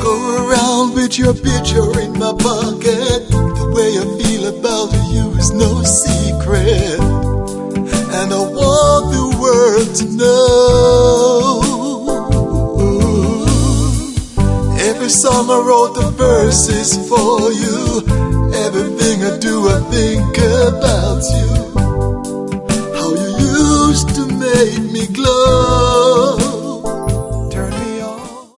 go around with your picture in my pocket. The way I feel about you is no secret, and I want the world to know. Every song I wrote the verses for you. Everything I do I think about you.